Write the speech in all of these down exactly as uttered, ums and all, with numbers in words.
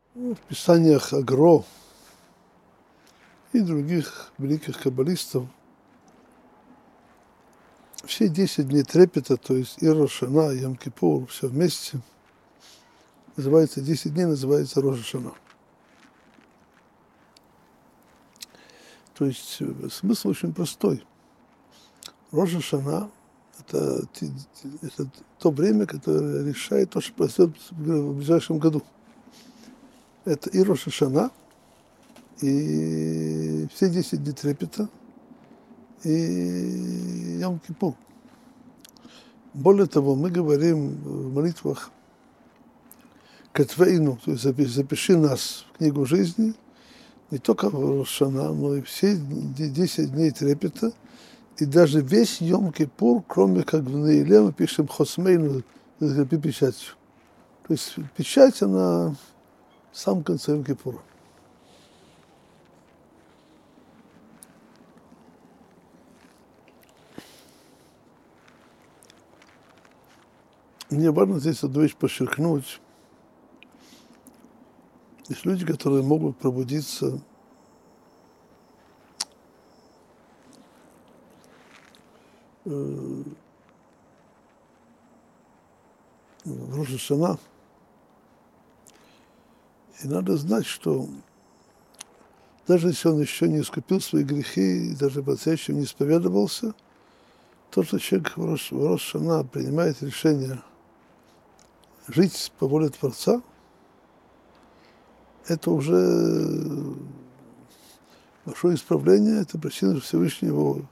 В писаниях Агро и других великих каббалистов все десять дней трепета, то есть Ир Шана, Йом-Кипур, все вместе, называется, десять дней называется Рош ха-Шана. То есть смысл очень простой. Рош ха-Шана – это, это то время, которое решает то, что произойдет в ближайшем году. Это и Рош ха-Шана, и все десять дней трепета, и Йом-Кипур. Более того, мы говорим в молитвах Кетвейну, то есть запиши нас в книгу жизни, не только в Рош ха-Шана, но и все десять дней трепета, и даже весь Йом-Кипур, кроме как в Неиле, мы пишем Хосмейну, закрепи печатью. То есть печать, она в самом конце Йом-Кипура. Мне важно здесь одну вещь подчеркнуть. Есть люди, которые могут пробудиться э, в Рош ха-Шана. И надо знать, что даже если он еще не искупил свои грехи, и даже по-настоящему не исповедовался, то, что человек в Рош ха-Шана принимает решение жить по воле Творца, это уже большое исправление, это причина, что Всевышний его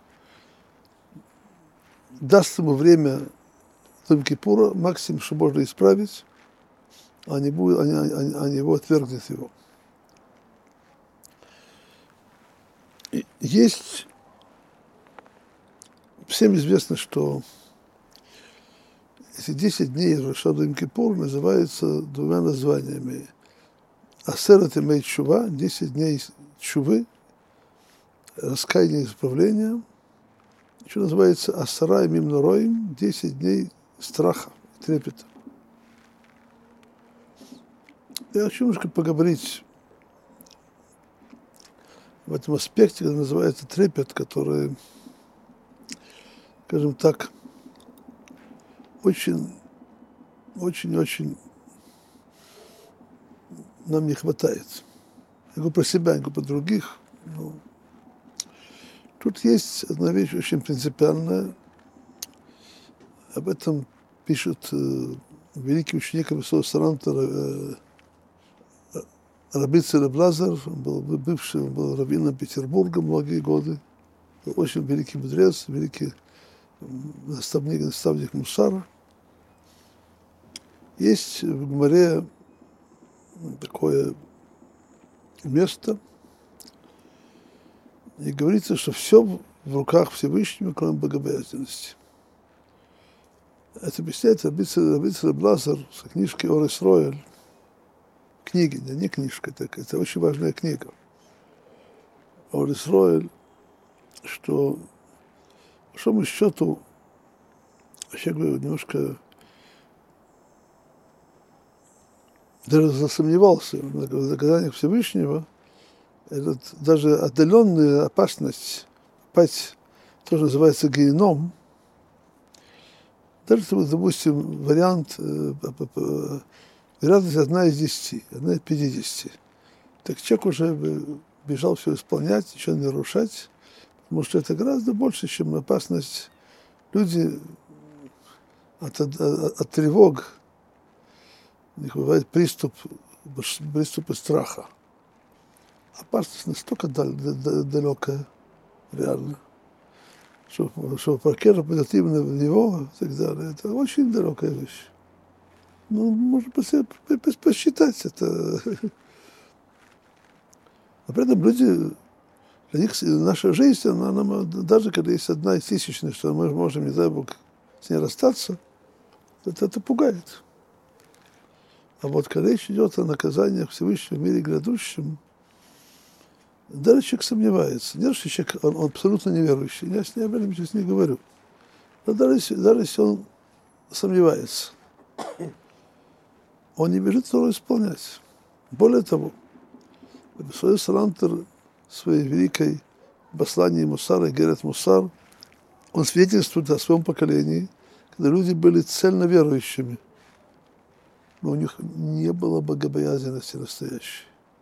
даст ему время Йом-Кипура, максимум, что можно исправить, а не, будет, а не, а не его отвергнет его. И есть, всем известно, что эти десять дней Рош ха-Шана Йом-Кипур называются двумя названиями. Асерет имеет чува, десять дней чувы, раскаяния и исправления. Еще называется Асара и Мимнороим, десять дней страха, трепета. Я хочу немножко поговорить в этом аспекте, который называется трепет, который, скажем так, очень, очень, очень нам не хватает. Я говорю про себя, я говорю про других. Но тут есть одна вещь очень принципиальная. Об этом пишет э, великий ученик Рабби Саранта э, Раби Циле Блазар, он был бывший, он был раввином Петербурга многие годы. Был очень великий мудрец, великий наставник, наставник Мусара. Есть в Гемаре такое место, и говорится, что все в руках Всевышнего, кроме богобоязненности. Это объясняет Раби Циле Блазар с книжки Ор Исроэль. Книги, да, не книжка, это, это очень важная книга. Ор Исроэль, что, по большому счету, я говорю, немножко даже засомневался в наказаниях Всевышнего, этот, даже отдаленная опасность попасть, тоже называется геном, даже, допустим, вариант, э, вероятность одна из десяти, одна из пятидесяти, так человек уже бежал все исполнять, ничего не нарушать, потому что это гораздо больше, чем опасность. Люди от, от, от тревог, у них бывает приступ, приступы страха. Опасность настолько дал, далекая, реально, что, что ракета пойдет именно в него и так далее. Это очень далекая вещь. Ну, можно посчитать это. А при этом люди, для них наша жизнь, она, она, даже когда есть одна из тысячных, что мы можем, не дай Бог, с ней расстаться, это, это пугает. А вот когда речь идет о наказаниях Всевышнего в мире грядущем, даже человек сомневается. Не что человек, он, он абсолютно неверующий. Я с ним об этом сейчас не говорю. Но даже если, даже если он сомневается, он не бежит Тору исполнять. Более того, Рабби Салантер в своей великой послании Мусара, Герет Мусар, он свидетельствует о своем поколении, когда люди были цельно верующими, но у них не было богобоязненности настоящей.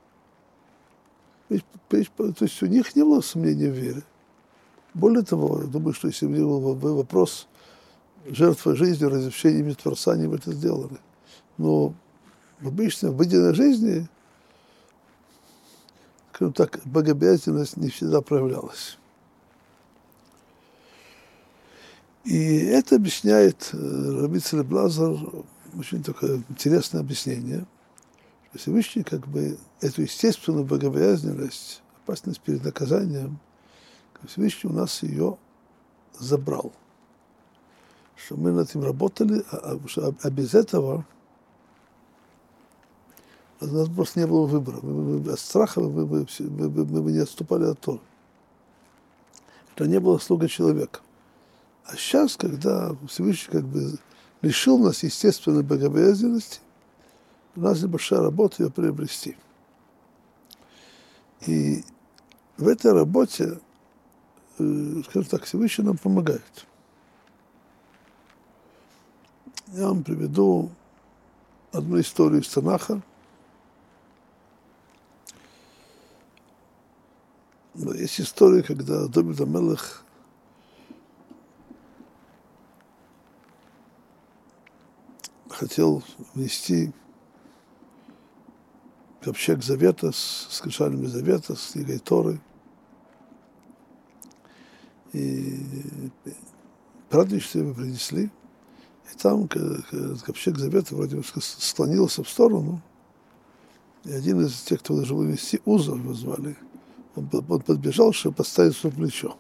То есть у них не было сомнений в вере. Более того, я думаю, что если бы был вопрос жертвы жизнью, разрешениями Творца, они бы это сделали. Но в обычной, в обыденной жизни, скажем так, богобоязненность не всегда проявлялась. И это объясняет Раби Ицхак Лазар, очень такое интересное объяснение, что Всевышний как бы эту естественную богобоязненность, опасность перед наказанием, Всевышний у нас ее забрал. Что мы над этим работали, а, а, а без этого у нас просто не было выбора. Мы, мы, от страха мы, мы, мы, мы, мы не отступали от Торы. Это не было слуга человека. А сейчас, когда Всевышний как бы лишил нас естественной богобоязненности, у нас небольшая работа ее приобрести. И в этой работе, скажем так, Всевышний нам помогает. Я вам приведу одну историю из Танаха. Есть история, когда Давид ха-Мелех хотел внести ковчег Завета с, с ковчегами Завета, с книгой Торы. И праздничество его принесли. И там ковчег Завета вроде бы склонился в сторону. И один из тех, кто должен был вести, Уза его звали, он, он подбежал, чтобы поставить свое плечо.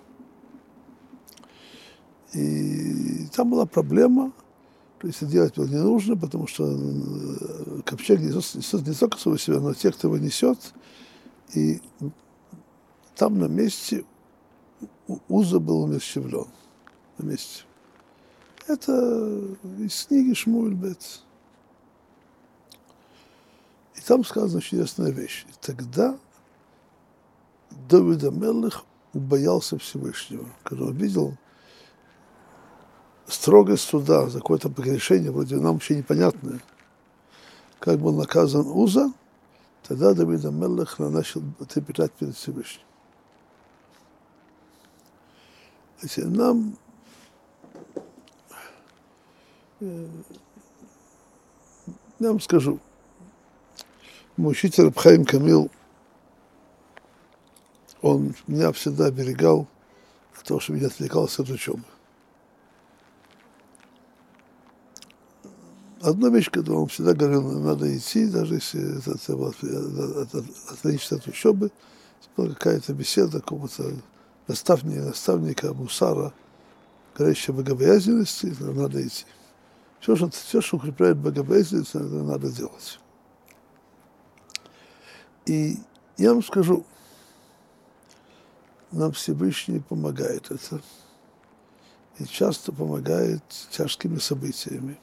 И там была проблема, то есть делать было не нужно, потому что ковчег несет, несет не только свой себя, но тех, кто его несет. И там на месте Уза был умерщвлен. На месте. Это из книги Шмуэль Бет. И там сказана чудесная вещь. И тогда Давид ха-Мелех убоялся Всевышнего, когда он видел строгость суда за какое-то погрешение, вроде нам вообще непонятное, как был наказан Уза, тогда Давид ха-Мелех начал трепетать перед Всевышним. Если нам я вам скажу, мой учитель Рабби Хаим Камил, он меня всегда оберегал от того, чтобы я отвлекался от учебы. Одна вещь, когда он всегда говорил, надо идти, даже если это, это, отвлечься от учебы, была какая-то беседа какого-то наставника, наставника Мусара, говорящего о богобоязненности, надо идти. Все, что, все, что укрепляет богобоязненность, это надо делать. И я вам скажу, нам Всевышний помогает это. И часто помогает тяжкими событиями.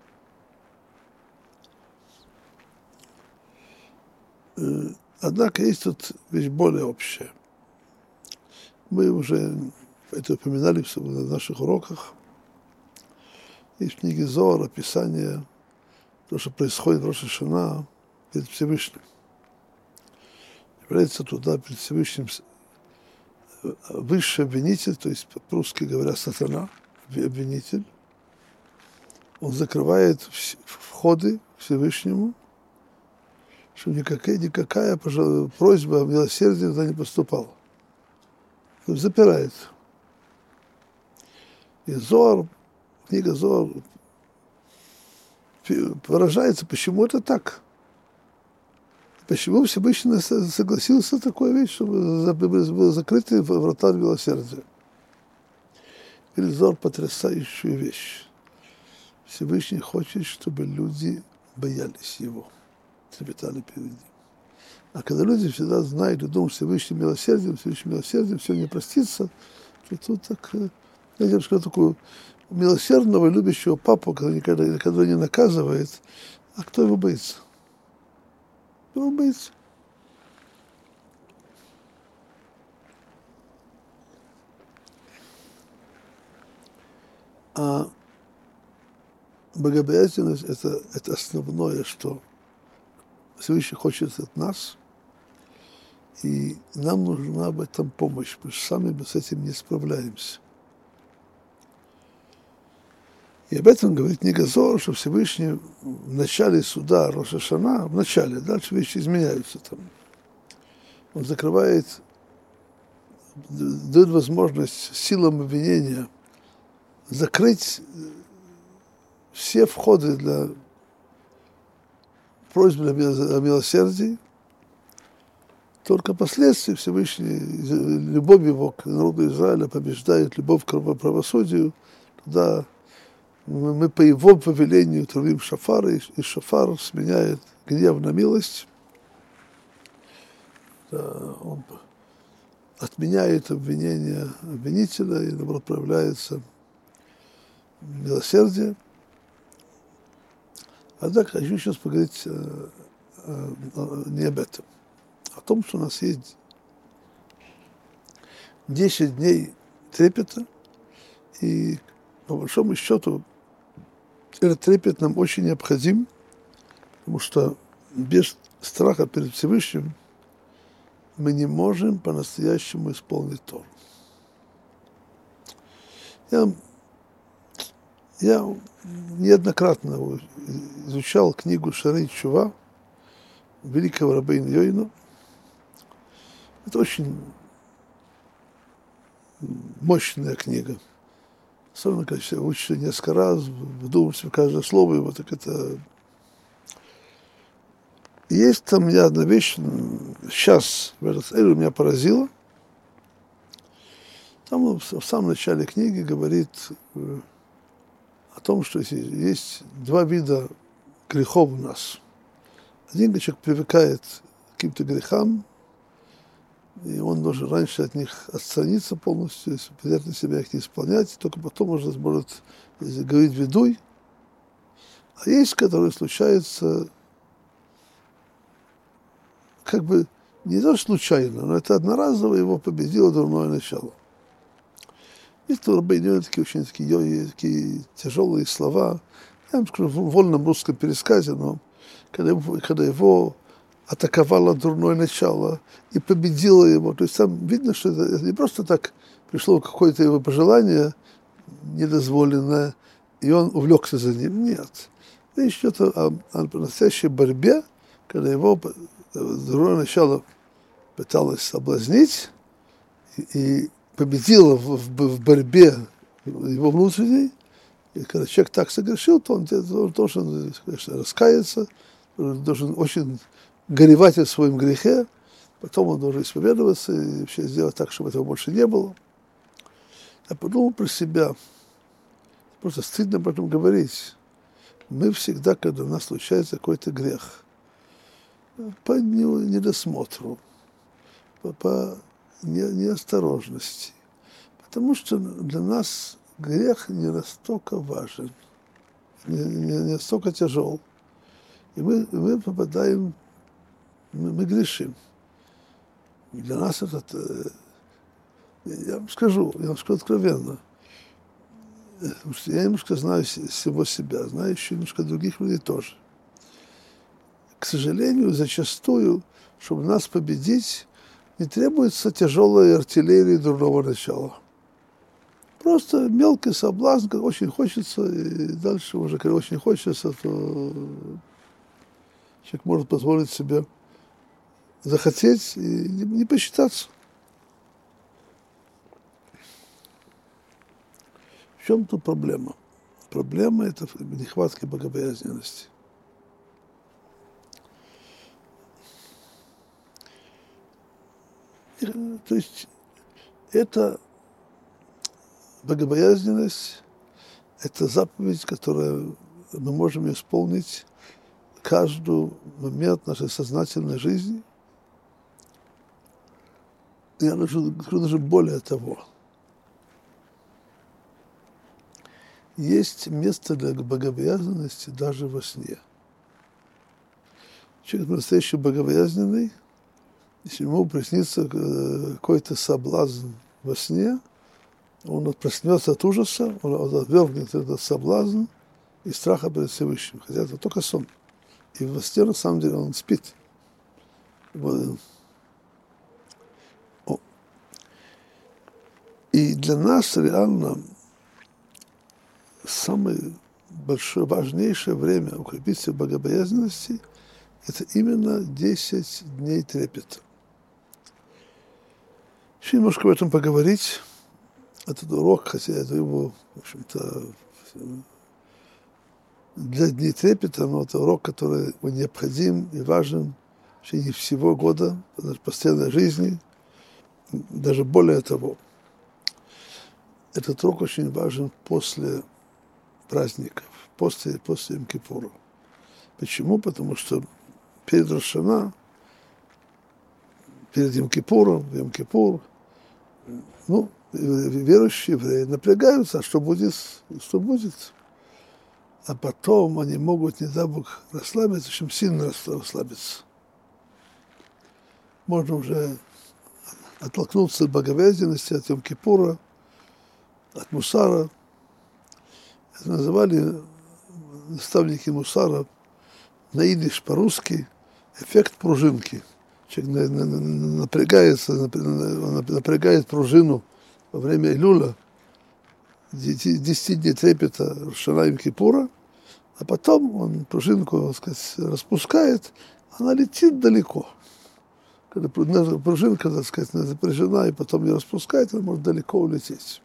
Однако есть тут вещь более общая. Мы уже это упоминали на наших уроках. Есть в книге Зоар описание того, что происходит в Рош ха-Шана перед Всевышним. Является туда перед Всевышним высший обвинитель, то есть по-русски говоря, сатана, обвинитель. Он закрывает входы к Всевышнему, чтобы никакая, никакая просьба о милосердии туда не поступала. Он запирает. И Зоар, книга Зоар выражается, почему это так. Почему Всевышний согласился на такую вещь, чтобы были закрыты врата милосердия. Или Зоар потрясающую вещь. Всевышний хочет, чтобы люди боялись его, трепетали перед ним. А когда люди всегда знают и думают Всевышним милосердием, Всевышним милосердием, все не простится, то тут так, я тебе скажу, такого милосердного, любящего папу, который никогда, никогда не наказывает, а кто его боится? Был быть. А богобоязненность это, это основное, что Всевышний хочет от нас, и нам нужна в этом помощь, потому что сами мы с этим не справляемся. И об этом говорит книга Зоар, что Всевышний в начале суда Рош ха-Шана, в начале, дальше вещи изменяются там. Он закрывает, дает возможность силам обвинения закрыть все входы для просьбы о милосердии. Только последствия Всевышний, любовь его к народу Израиля побеждает любовь к правосудию. Тогда мы по его повелению трубим шафар, и шафар сменяет гнев на милость. Он отменяет обвинение обвинителя, и наоборот проявляется милосердие. Однако хочу сейчас поговорить э, э, не об этом, а о том, что у нас есть десять дней трепета, и по большому счету этот трепет нам очень необходим, потому что без страха перед Всевышним мы не можем по-настоящему исполнить Тору. Я, я неоднократно изучал книгу Шаарей Тшува великого Рабейну Йойну. Это очень мощная книга. Особенно, когда учишься несколько раз, вдумываешься в каждое слово его, так это... Есть там я одна вещь, сейчас в этот эру меня поразила. Там он в самом начале книги говорит о том, что есть два вида грехов у нас. Один человек привыкает к каким-то грехам, и он должен раньше от них отстраниться полностью, взять на себя их не исполнять, только потом можно сможет говорить ведуй. А есть, которые случаются как бы не то случайно, но это одноразово его победило дурное начало. Есть у Рабейну такие очень такие, такие тяжелые слова. Я вам скажу в вольном русском пересказе, но когда его, когда его атаковало дурное начало и победило его, то есть там видно, что это не просто так пришло какое-то его пожелание недозволенное, и он увлекся за ним. Нет. Речь идет о, о настоящей борьбе, когда его дурное начало пыталось соблазнить и, и победило в, в, в борьбе его внутренней. И когда человек так согрешил, то он, он должен, конечно, раскаяться, он должен очень горевать о своем грехе, потом он должен исповедоваться и вообще сделать так, чтобы этого больше не было. Я подумал про себя, просто стыдно об этом говорить. Мы всегда, когда у нас случается какой-то грех, по недосмотру, по, по не, неосторожности, потому что для нас грех не настолько важен, не, не, не настолько тяжел, и мы, мы попадаем, мы, мы грешим. И для нас это, я вам скажу, я вам скажу откровенно, потому что я немножко знаю всего себя, знаю еще немножко других людей тоже. К сожалению, зачастую, чтобы нас победить, не требуется тяжелая артиллерия дурного начала. Просто мелкий соблазн, как очень хочется, и дальше уже, когда очень хочется, то человек может позволить себе захотеть и не, не посчитаться. В чем тут проблема? Проблема – это нехватка богобоязненности. То есть это богобоязненность, это заповедь, которую мы можем исполнить каждый момент нашей сознательной жизни. Я скажу даже более того. Есть место для богобоязненности даже во сне. Человек настоящий богобоязненный, если ему приснится какой-то соблазн во сне, он проснется от ужаса, он отвергнет этот соблазн и страха перед Всевышним. Хотя это только сон. И во сне, на самом деле, он спит. И для нас реально самое большое, важнейшее время укрепиться в богобоязненности – это именно десять дней трепета. Еще немножко об этом поговорить. Этот урок, хотя это его, в общем-то, для дней трепета, но это урок, который необходим и важен в течение всего года, в нашей постоянной жизни, даже более того. Этот урок очень важен после праздников, после, после Йом-Кипура. Почему? Потому что перед Рош ха-Шана, перед Йом-Кипуром, Йом-Кипур, ну, верующие евреи напрягаются, а что будет, что будет. А потом они могут, не дай Бог, расслабиться, чем сильно расслабиться. Можно уже оттолкнуться от богобоязненности, от Йом-Кипура, от мусара. Это называли наставники мусара на идиш по-русски эффект пружинки. Человек напрягается, напрягает пружину во время Илюля, десять дней трепета Рош ха-Шана и Йом-Кипура, а потом он пружинку, так сказать, распускает, она летит далеко. Когда пружинка, так сказать, запряжена и потом ее распускает, она может далеко улететь.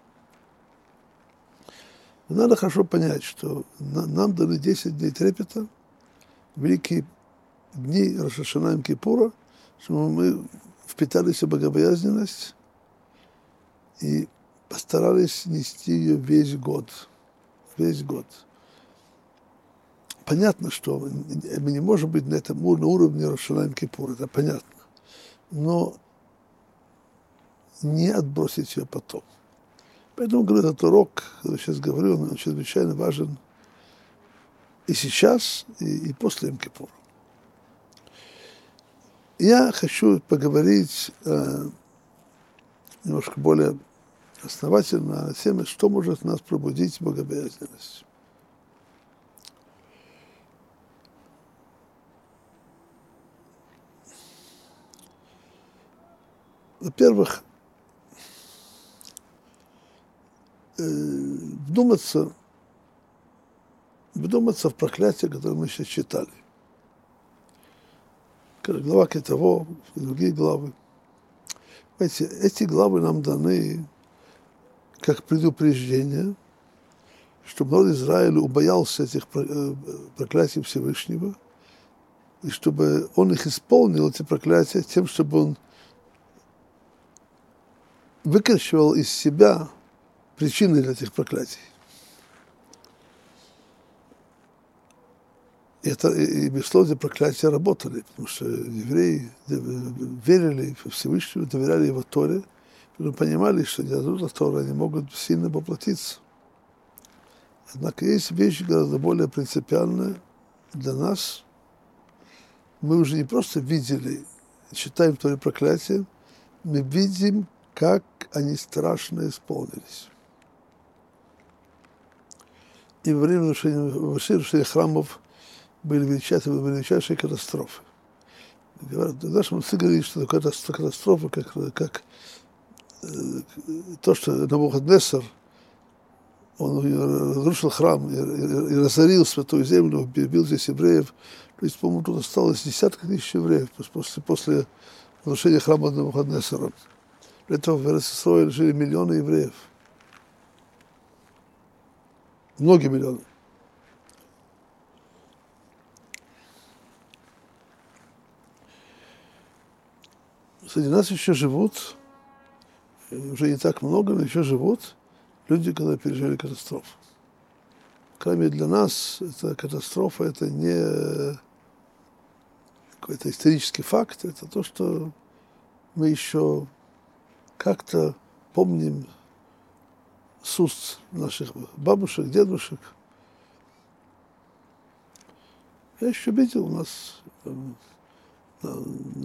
Надо хорошо понять, что нам даны десять дней трепета, великие дни Рош ха-Шана и Йом-Кипура, чтобы мы впитались в богобоязненность и постарались нести ее весь год. Весь год. Понятно, что мы не можем быть на этом на уровне Рош ха-Шана и Йом-Кипура, это понятно. Но не отбросить ее потом. Поэтому, говорю, этот урок, который я сейчас говорю, он чрезвычайно важен и сейчас, и, и после Йом-Кипура. Я хочу поговорить э, немножко более основательно о теме, что может нас пробудить в богобоязненность. Во-первых, вдуматься, вдуматься в проклятие, которое мы сейчас читали. Глава Китово и другие главы. Знаете, эти главы нам даны как предупреждение, чтобы народ Израиля убоялся этих проклятий Всевышнего, и чтобы он их исполнил, эти проклятия, тем, чтобы он выкрещивал из себя причины для этих проклятий. И, это, и, и безусловно, эти проклятия работали, потому что евреи верили в Всевышнего, доверяли его Торе, но понимали, что не дадут от Торы, они могут сильно поплатиться. Однако есть вещь гораздо более принципиальная для нас. Мы уже не просто видели, читаем в Торе проклятия, мы видим, как они страшно исполнились. И во время разрушения храмов были величайшие, величайшие катастрофы. Говорят, наши мудрецы говорят, что это катастрофа, как, как э, то, что Навуходоносор, он разрушил храм и, и, и разорил святую землю, убил здесь евреев. То есть, по-моему, тут осталось десятки тысяч евреев после, после разрушения храма Навуходоносора. Для этого в Израиле жили миллионы евреев. Многие миллионы. Среди нас еще живут, уже не так много, но еще живут люди, которые пережили катастрофу. Кроме для нас, эта катастрофа, это не какой-то исторический факт, это то, что мы еще как-то помним с уст наших бабушек, дедушек. Я еще видел у нас э, на,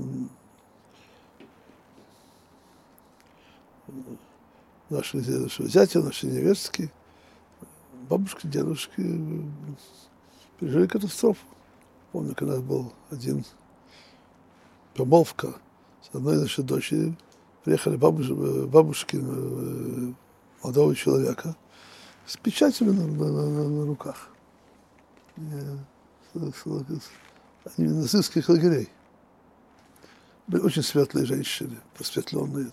наши зятя, наши невестки, бабушки, дедушки пережили катастрофу. Помню, когда был один помолвка с одной нашей дочерью, приехали бабуш, бабушки молодого человека с печатями на, на, на, на руках. Они нацистских лагерей. Были очень светлые женщины, просветленные.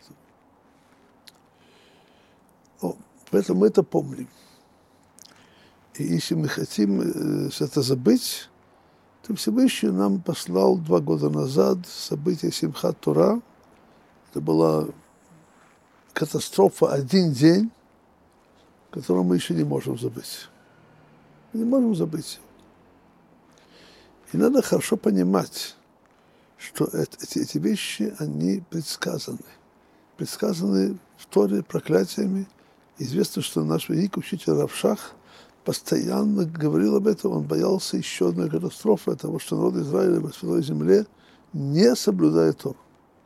О, поэтому мы это помним. И если мы хотим это забыть, то Всевышний нам послал два года назад событие Симхат Тора. Это была катастрофа один день, которую мы еще не можем забыть. Мы не можем забыть. И надо хорошо понимать, что это, эти, эти вещи, они предсказаны. Предсказаны в Торе проклятиями. Известно, что наш великий учитель Рав Шах постоянно говорил об этом, он боялся еще одной катастрофы, того, что народ Израиля в Святой Земле не соблюдает Тору.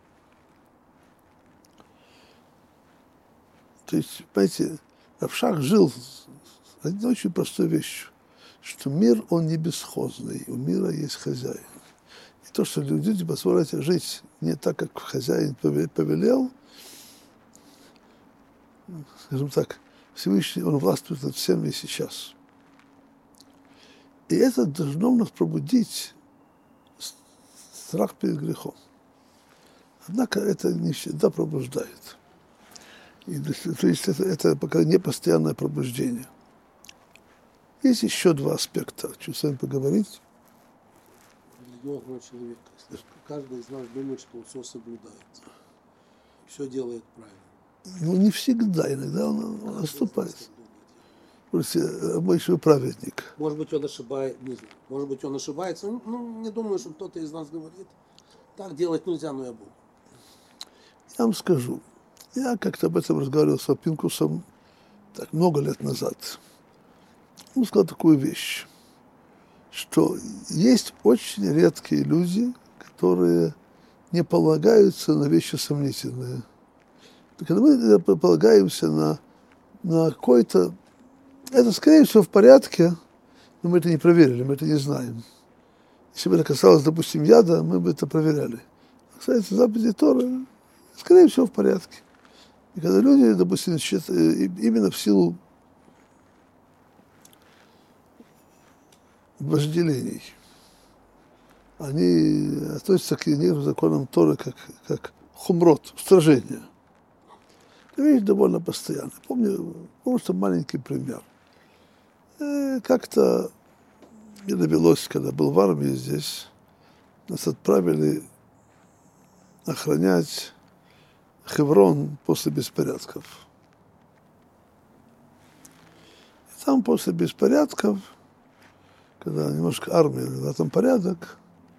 То есть, понимаете, Рав Шах жил с одной очень простой вещью, что мир, он не бесхозный, у мира есть хозяин. И то, что люди позволяют жить не так, как хозяин повелел, скажем так, Всевышний, он властвует над всем и сейчас. И это должно нас пробудить страх перед грехом. Однако это не всегда пробуждает. И, то есть это, это пока не постоянное пробуждение. Есть еще два аспекта, хочу с вами поговорить. Религиозного человека. Если каждый из нас думает, что он все соблюдает, все делает правильно. Ну, не всегда, иногда он, он отступает. Мой праведник. Может быть, он ошибается, не знаю. Может быть, он ошибается. Ну, не думаю, что кто-то из нас говорит. Так делать нельзя, но я буду. Я вам скажу. Я как-то об этом разговаривал с Пинкусом так много лет назад. Он сказал такую вещь, что есть очень редкие люди, которые не полагаются на вещи сомнительные. Когда мы полагаемся на, на какой-то... Это, скорее всего, в порядке, но мы это не проверили, мы это не знаем. Если бы это касалось, допустим, яда, мы бы это проверяли. Кстати, заповеди Торы, скорее всего, в порядке. И когда люди, допустим, именно в силу вожделений, они относятся к некоторым законам Торы как, как хумрот, устражение. Это вещь довольно постоянная. Помню, просто маленький пример. Как-то мне довелось, когда был в армии здесь, нас отправили охранять Хеврон после беспорядков. И там после беспорядков, когда немножко армия на там порядок,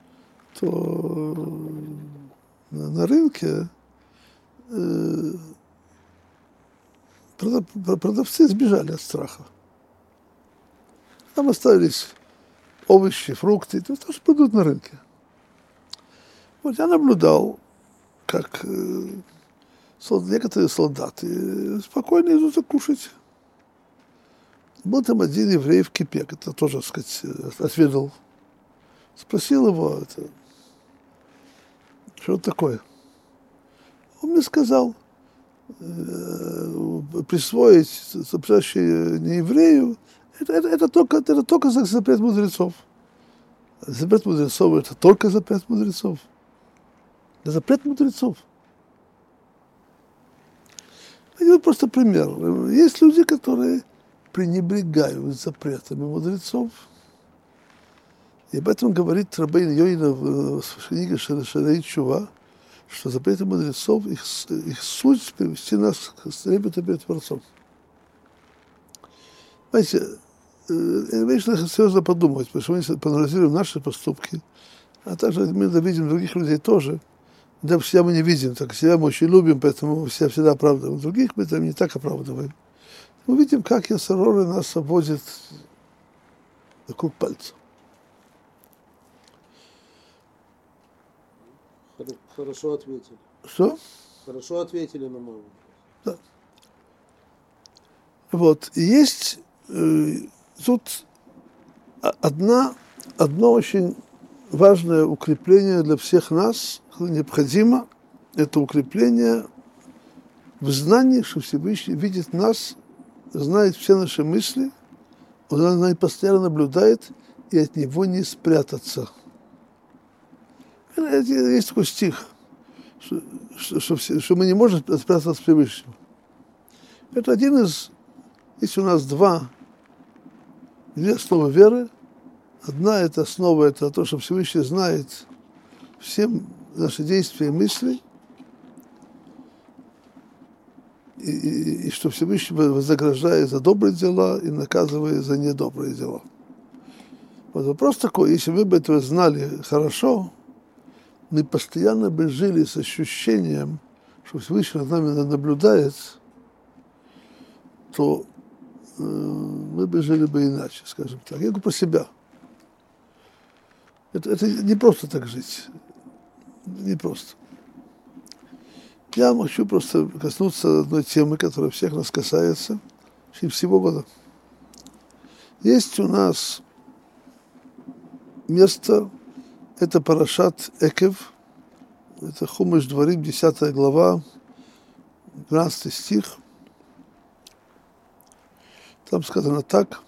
то на, на рынке э, продав, продавцы сбежали от страха. Там остались овощи, фрукты, то тоже продают на рынке. Вот я наблюдал, как э, солд, некоторые солдаты спокойно идут кушать. Был там один еврей в кипе, это тоже, так сказать, отведал. Спросил его, это, что это такое. Он мне сказал, э, присвоить сопрящее не еврею, это, это, это, только, это только запрет мудрецов. Запрет мудрецов, это только запрет мудрецов. Это запрет мудрецов. Это просто пример. Есть люди, которые пренебрегают запретами мудрецов. И об этом говорит Рабейн Йойна в книге Шарей Чува, что запреты мудрецов, их, их суть привести нас к трепету перед Творцом. Понимаете, вещь надо серьезно подумать, потому что мы, если проанализируем наши поступки, а также мы видим других людей тоже, да, себя мы не видим, так себя мы очень любим, поэтому себя всегда оправдываем. Других мы там не так оправдываем. Мы видим, как Ясароры нас обводит вокруг пальца. Хоро- Хорошо ответили. Что? Хорошо ответили на мой вопрос. Вот. И есть э, тут одна, одно очень важное укрепление для всех нас, необходимо, это укрепление в знании, что Всевышний видит нас, знает все наши мысли, он постоянно наблюдает, и от него не спрятаться. Есть такой стих, что, что, что, что мы не можем спрятаться от Всевышнего. Это один из, есть у нас два, две основы веры. Одна это основа, это то, что Всевышний знает все наши действия и мысли, и, и, и что Всевышний вознаграждает за добрые дела и наказывает за недобрые дела. Вот вопрос такой, если мы бы этого знали хорошо, мы постоянно бы жили с ощущением, что Всевышний над нами наблюдает, то э, мы бы жили бы иначе, скажем так. Я говорю про себя. Это, это не просто так жить. Не просто. Я хочу просто коснуться одной темы, которая всех нас касается, и всего года. Есть у нас место, это парашат Экев, это Хумаш Дворим, десятая глава, двенадцатый стих. Там сказано так.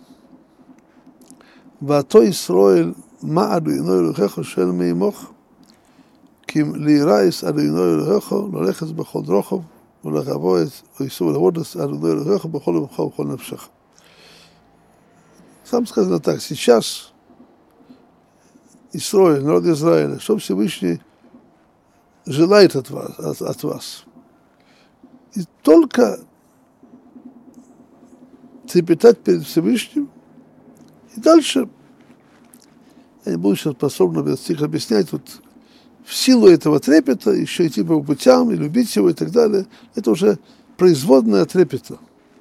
«Вато Исроэль ма Адуиной Элохеcho шел меимох, ким лирайс Адуиной Элохеcho лолехес бechol drachov ולחבוא את איסור לעבודס Адуиной Элохеcho бechol לבך ובכל נפשך». Там сказано так. Сейчас Исроэль, народ Израиля, что Всевышний желает от вас, от, от вас. И только трепетать перед Всевышним, и дальше, я не буду сейчас подробно этот стих объяснять, вот в силу этого трепета еще идти по путям и любить его и так далее, это уже производная трепета.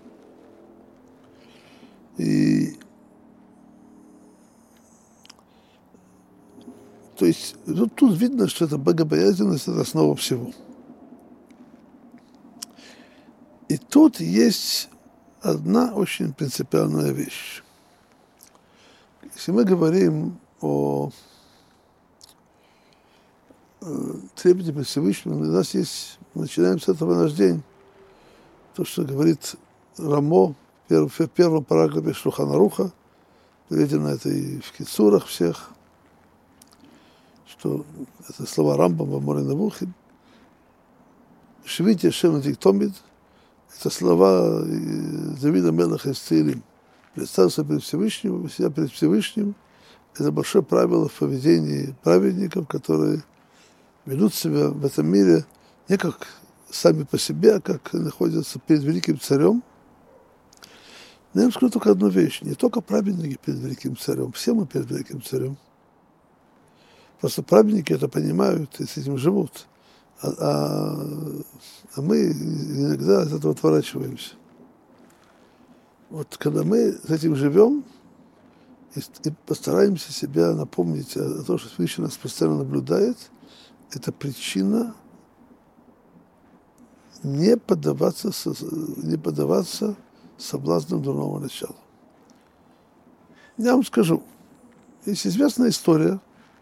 И то есть вот тут видно, что это богобоязненность, это основа всего. И тут есть одна очень принципиальная вещь. Если мы говорим о э, трепете перед Всевышним, у нас есть, начинаем с этого наш день, то, что говорит Рамо в первом параграфе Шулхан Аруха, приведено это и в Кицурах всех, что это слова Рамбама в Море Навухим. Швити Шем Диктомид, это слова Давида Мелаха из Тилим. Представиться перед Всевышним, себя перед Всевышним, это большое правило в поведении праведников, которые ведут себя в этом мире не как сами по себе, а как находятся перед великим царем. Но я вам скажу только одну вещь. Не только праведники перед великим царем, все мы перед великим царем. Просто праведники это понимают и с этим живут. А, а, а мы иногда от этого отворачиваемся. Вот когда мы с этим живем и, и постараемся себя напомнить о, о том, что Всевышний нас постоянно наблюдает, это причина не поддаваться, не поддаваться соблазнам дурного начала. Я вам скажу, есть известная история,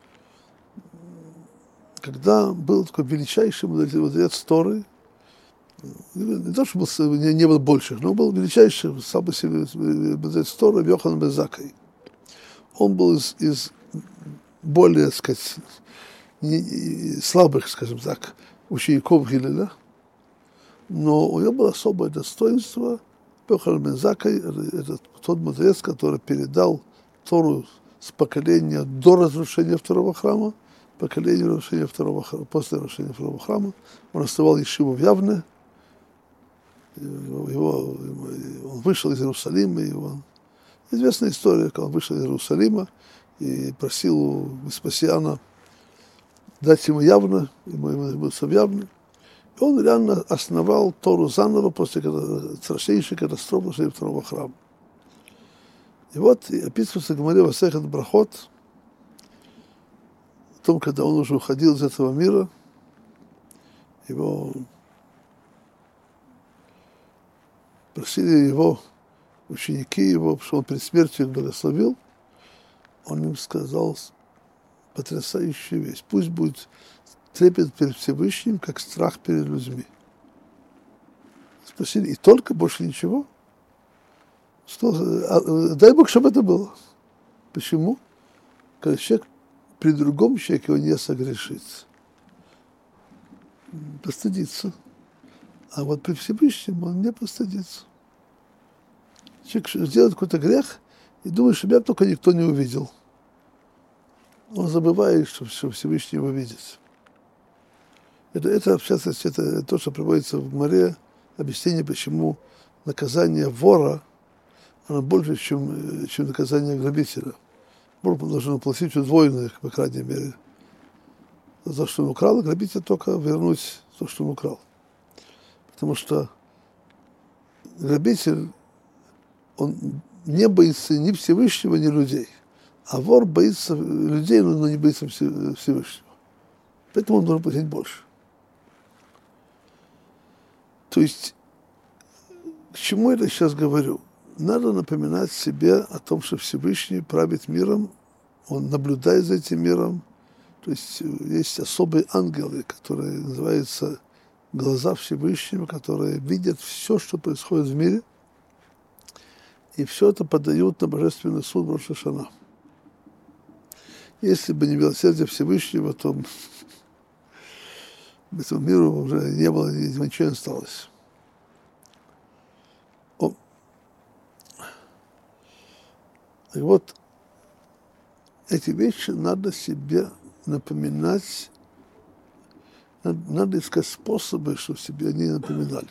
когда был такой величайший мудрец Торы, не то, что был, не, не было больших, но был величайший, самый сильный мудрец Торы Йохан бен Заккай. Он был из, из более, так сказать, не, слабых, скажем так, учеников Гилеля, но у него было особое достоинство. Йохан бен Заккай — это тот мудрец, который передал Тору с поколения до разрушения второго храма, поколению разрушения второго храма, после разрушения второго храма. Он основал ешиву в Явне. Его, его, он вышел из Иерусалима. Его, известная история, как он вышел из Иерусалима и просил у Веспасиана дать ему Явне, ему явился в Явне. И он реально основал Тору заново после страшнейшей катастрофы второго храма. И вот описывается в Гемаре Масехет Брахот, о том, когда он уже уходил из этого мира, его просили его ученики его, что он перед смертью их благословил, он им сказал потрясающую вещь. Пусть будет трепет перед Всевышним, как страх перед людьми. Спросили, и только больше ничего? Что, а, дай Бог, чтобы это было. Почему? Когда человек при другом человеке он не согрешится. Постыдится. А вот при Всевышнем он не постыдится. Человек сделает какой-то грех и думает, что меня только никто не увидел. Он забывает, что Всевышний его видит. Это, это, в частности, это то, что приводится в Гмаре, объяснение, почему наказание вора, оно больше, чем, чем наказание грабителя. Вор должен уплатить удвоенное, по крайней мере. За то, что он украл, а грабитель только вернуть то, что он украл. Потому что грабитель, он не боится ни Всевышнего, ни людей. А вор боится людей, но не боится Всевышнего. Поэтому он должен платить больше. То есть, к чему я это сейчас говорю? Надо напоминать себе о том, что Всевышний правит миром, он наблюдает за этим миром. То есть есть особые ангелы, которые называются глаза Всевышнего, которые видят все, что происходит в мире, и все это подают на божественный суд в Рош ха-Шана. Если бы не милосердие Всевышнего, то этому миру уже не было, ничего не осталось. О. И вот эти вещи надо себе напоминать, надо, надо искать способы, чтобы себе они напоминали.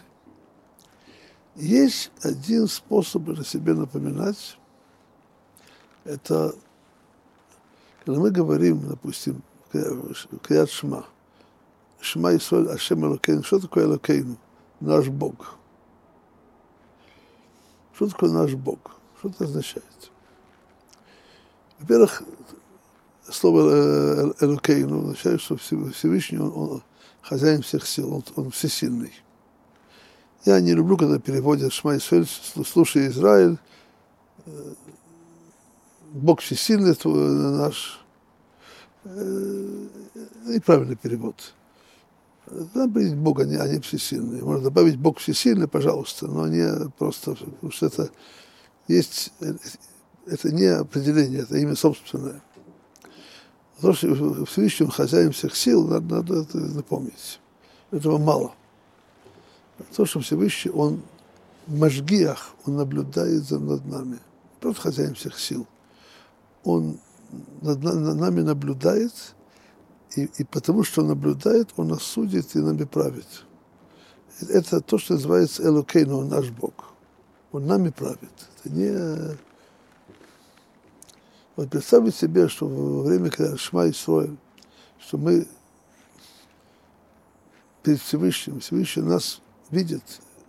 Есть один способ это себе напоминать, это когда мы говорим, допустим, Крият Шма, Шма Исраэль, Ашем Элокейну. Что такое Элокейну? Наш Бог. Что такое наш Бог? Что это означает? Во-первых, слово Элокейну означает, что Всевышний, он, он хозяин всех сил, он, он всесильный. Я не люблю, когда переводят Шма Исраэль, слушай, Израиль, Бог всесильный наш. Неправильный перевод. Надо быть Бог, а не, а не всесильный. Можно добавить Бог всесильный, пожалуйста, но не просто, потому что это есть, это не определение, это имя собственное. То, что Всевышний он хозяин всех сил, надо, надо это напомнить. Этого мало. То, что Всевышний, он в Машгиах, он наблюдает за над нами. Просто хозяин всех сил. Он над, над нами наблюдает, и, и потому что он наблюдает, он нас судит и нами правит. Это то, что называется Элокейну, он наш Бог. Он нами правит. Это не... Вот представьте себе, что во время, когда Шма Исраэль, что мы перед Всевышним, Всевышний нас видит,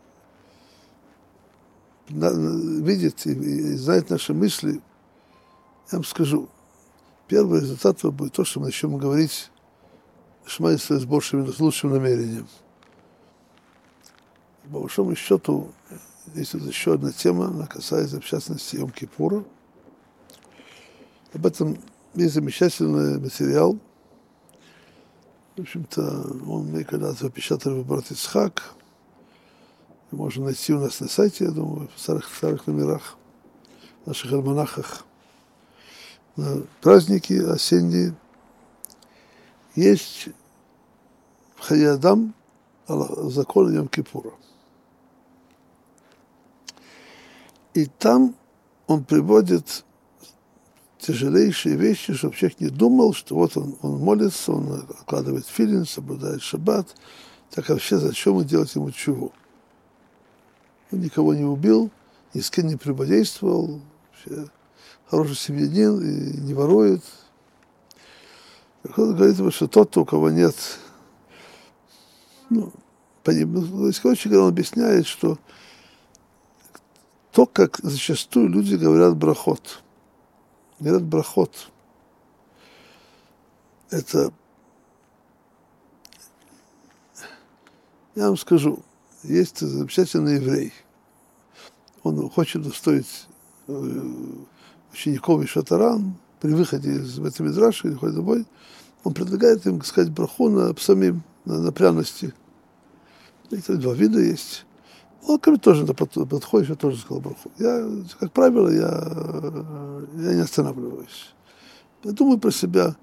видит и, и знает наши мысли. Я вам скажу, первый результат будет то, что мы начнем говорить Шма Исраэль с большим, с лучшим намерением. По большому счету, есть вот еще одна тема, она касается, в частности, Йом-Кипура. Об этом есть замечательный материал. В общем-то, он мне когда-то опечатали в Брат Ицхак. Можно найти у нас на сайте, я думаю, в старых, старых номерах, в наших альманахах. На праздники осенние есть в Хае Адам закон Йом-Кипура. И там он приводит тяжелейшие вещи, чтобы человек не думал, что вот он, он молится, он откладывает филин, соблюдает шаббат. Так вообще зачем ему делать ему тшуву? Он никого не убил, ни с кем не прелюбодействовал, вообще хороший семьянин и не ворует. Он говорит, что тот, у кого нет... Ну, короче говоря, он объясняет, что то, как зачастую люди говорят брахот, говорят брахот, это Я вам скажу, есть замечательный еврей. Он хочет устроить учеников Ишатаран, при выходе из Бейт-Мидраш, или ходит домой, он предлагает им сказать браху на псамим, на, на пряности. Эти два вида есть. Он ко мне тоже на подходе, я тоже сказал браху. Я, как правило, я, я не останавливаюсь. Я думаю про себя,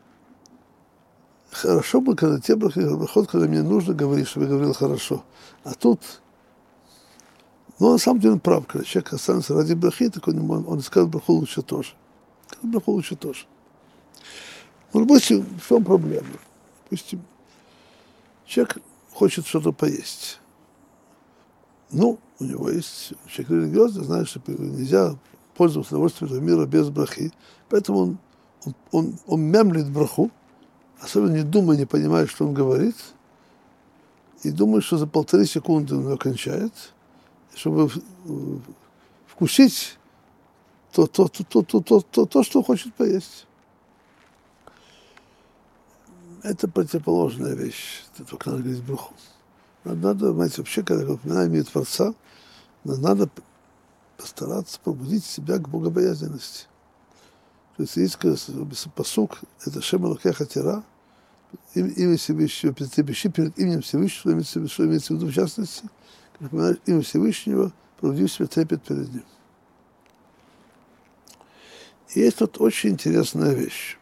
хорошо бы, когда те брахот, когда мне нужно говорить, чтобы я говорил хорошо. А тут, ну, на самом деле он прав, когда человек останется ради брахи, так он, он, он скажет браху лучше тоже. Скажет браху лучше тоже. Но, допустим, в чем проблема? Допустим, человек хочет что-то поесть. Ну, у него есть человек религиозный, знает, что нельзя пользоваться удовольствием этого мира без брахи. Поэтому он, он, он, он мямлит браху, особенно не думая, не понимая, что он говорит, и думает, что за полторы секунды он ее кончает, чтобы вкусить то, то, то, то, то, то, то, то, что хочет поесть. Это противоположная вещь. Это только надо говорить браху. Надо, знаете, вообще, когда упоминаем имя Творца, надо постараться пробудить себя к богобоязненности. То есть есть пасук, это Шем Элокеха Тира, имя Всевышнего, трепещи перед именем Всевышнего, что имеется в виду в частности, как упоминаешь имя Всевышнего, пробуди себе трепет перед ним. И есть тут очень интересная вещь.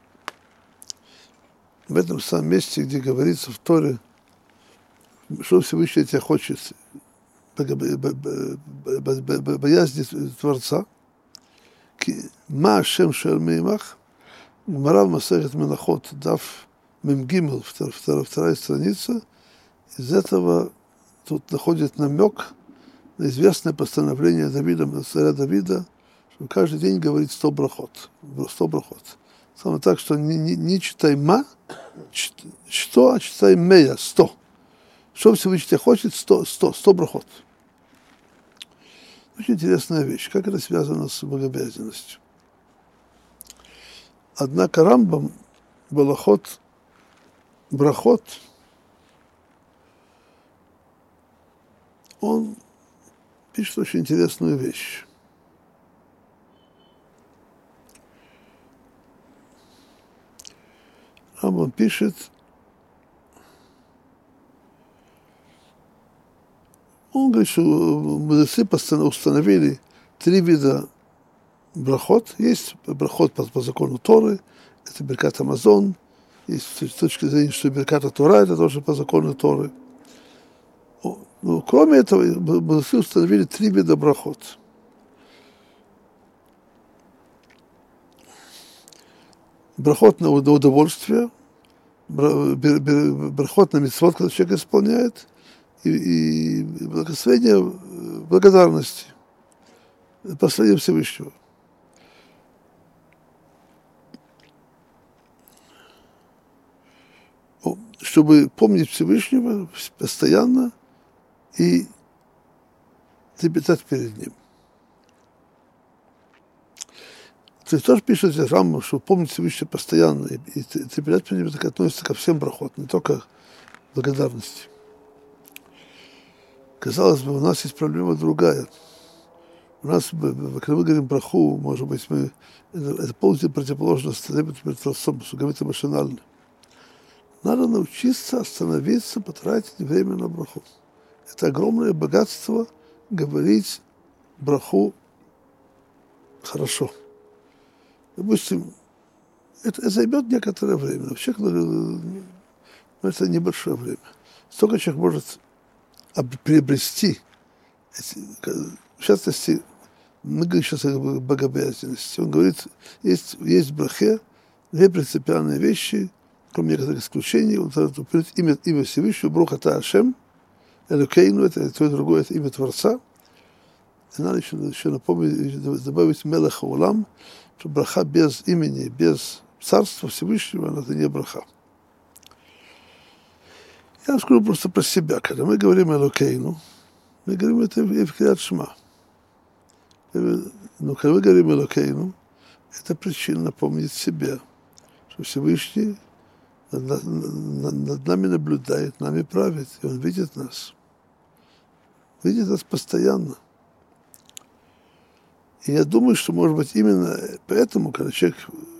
В этом самом месте, где говорится в Торе, что Всевышний тебя хочет, боязни Творца, ма Ашем ше'аль меимах, Гмара в Масехет Менахот, дав Мемгимел, вторая, вторая страница, из этого тут находит намек на известное постановление Давида, царя Давида, что каждый день говорит сто брахот, сто брахот. Самое так, что не, не, не читай ма, что, а читай мея, сто. Что Всевышний хочет, сто, сто, сто брахот. Очень интересная вещь, как это связано с богобоязненностью. Однако Рамбам Балахот Брахот, он пишет очень интересную вещь. Рамбам пишет, он говорит, что мудрецы установили три вида брахот. Есть брахот по, по закону Торы, это Беркат Амазон. Есть с точки зрения, что Беркат Тора, это тоже по закону Торы. Но кроме этого, мудрецы установили три вида брахот. Брахот на удовольствие, брахот на мицвот, когда человек исполняет, и, и благословение благодарности, послание Всевышнего. Чтобы помнить Всевышнего постоянно и трепетать перед Ним. То есть тоже пишет здесь Рамбам, что помнить Всевышнего постоянно и, и трепетать перед Ним, так относится ко всем брахот, не только к благодарности. Казалось бы, у нас есть проблема другая. У нас, когда мы говорим браху, может быть, мы, это, это полностью противоположно трепету перед Творцом, что говорит эмоционально. Надо научиться остановиться, потратить время на браху. Это огромное богатство говорить браху хорошо. Допустим, это, это займет некоторое время. Вообще, ну, это небольшое время. Столько человек может приобрести, в частности, мы говорим сейчас о богобоязненности. Он говорит, есть, есть в брахе две принципиальные вещи, кроме некоторых исключений. Он говорит имя, имя Всевышнего, Брух ата Ашем, Элокейну, это то и другое, это имя Творца. И надо еще, еще напомнить, добавить Мелех Улам, что браха без имени, без царства Всевышнего, это не браха. Я скажу просто про себя. Когда мы говорим Элокейну, мы говорим это и в Крият Шма. Но когда мы говорим Элокейну, это причина напомнить себе, что Всевышний над, над, над нами наблюдает, нами правит, и Он видит нас. Видит нас постоянно. И я думаю, что, может быть, именно поэтому, когда человек,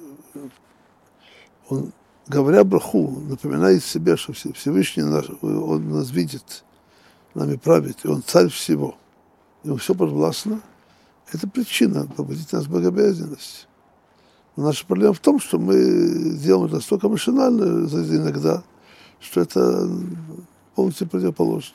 он, говоря браху, напоминает себе, что Всевышний нас, Он нас видит, нами правит, и Он царь всего, ему все подвластно, это причина побудить нас в богобоязненность. Но наша проблема в том, что мы делаем это настолько машинально иногда, что это полностью противоположно.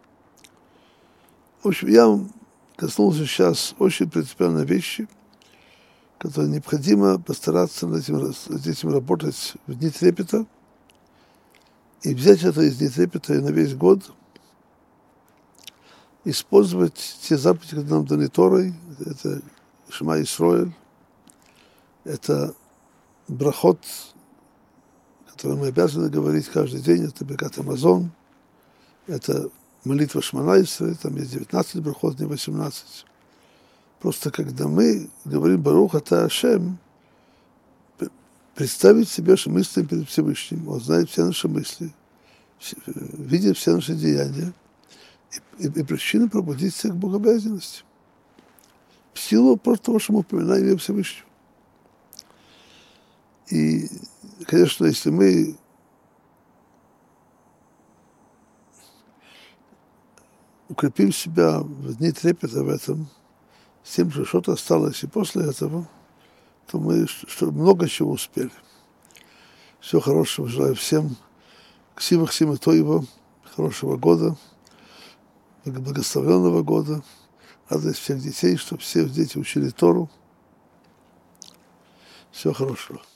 В общем, я коснулся сейчас очень принципиальной вещи, которые необходимо постараться над этим, над этим работать в дни трепета и взять это из дни трепета и на весь год, использовать те заповеди, которые нам даны Торой, это Шма Исроэль, это брахот, который мы обязаны говорить каждый день, это Беркат Амазон, это молитва Шмона Исраэль, там есть девятнадцать брахот, не восемнадцать. Просто когда мы говорим Барух ата Ашем, представить себе, что мы стоим перед Всевышним, Он знает все наши мысли, видит все наши деяния, и, и, и причина пробудиться к богобоязненности. В силу просто того, что мы упоминаем имя Всевышнего. И, конечно, если мы укрепим себя в дни трепета в этом, с тем, что что-то осталось и после этого, то мы что, много чего успели. Всего хорошего желаю всем. Ксива Хсима Тоева, хорошего года, благословенного года, радость всех детей, чтобы все дети учили Тору. Всего хорошего.